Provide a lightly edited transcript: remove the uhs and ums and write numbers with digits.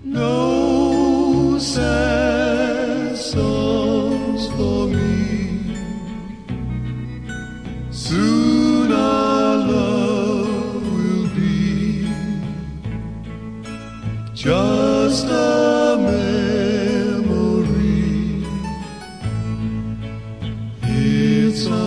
No sad songs for me. Soon our love will be just a memory. It's